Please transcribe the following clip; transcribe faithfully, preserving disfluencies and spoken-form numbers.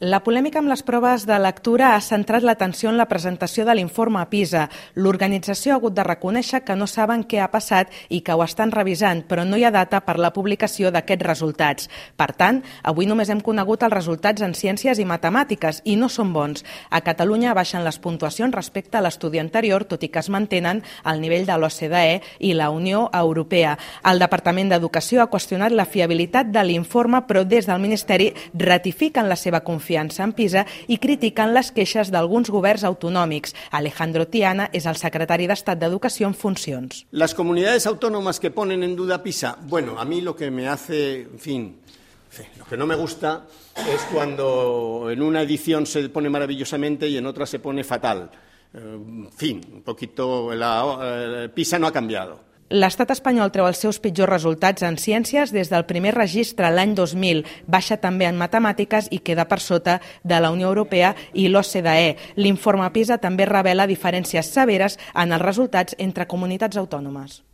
La polèmica amb les proves de lectura ha centrat l'atenció en la presentació de l'informe PISA. L'organització ha hagut de reconèixer que no saben què ha passat i que ho estan revisant, però no hi ha data per la publicació d'aquests resultats. Per tant, avui només hem conegut els resultats en ciències i matemàtiques i no són bons. A Catalunya baixen les puntuacions respecte a l'estudi anterior, tot i que es mantenen al nivell de l'O C D E i la Unió Europea. El Departament d'Educació ha qüestionat la fiabilitat de l'informe, però des del Ministeri ratifiquen la seva confiança en PISA i critiquen les queixes d'alguns governs autonòmics. Alejandro Tiana es el secretari d'Estat d'Educació en funcions. Las comunidades autónomas que ponen en duda PISA, bueno, a mí lo que me hace, en fin, lo que no me gusta es cuando en una edición se pone maravillosamente y en otra se pone fatal. En fin, un poquito, la, eh, PISA no ha cambiado. L'estat espanyol treu els seus pitjors resultats en ciències des del primer registre l'any dos mil, baixa també en matemàtiques i queda per sota de la Unió Europea i l'O C D E. L'informe PISA també revela diferències severes en els resultats entre comunitats autònomes.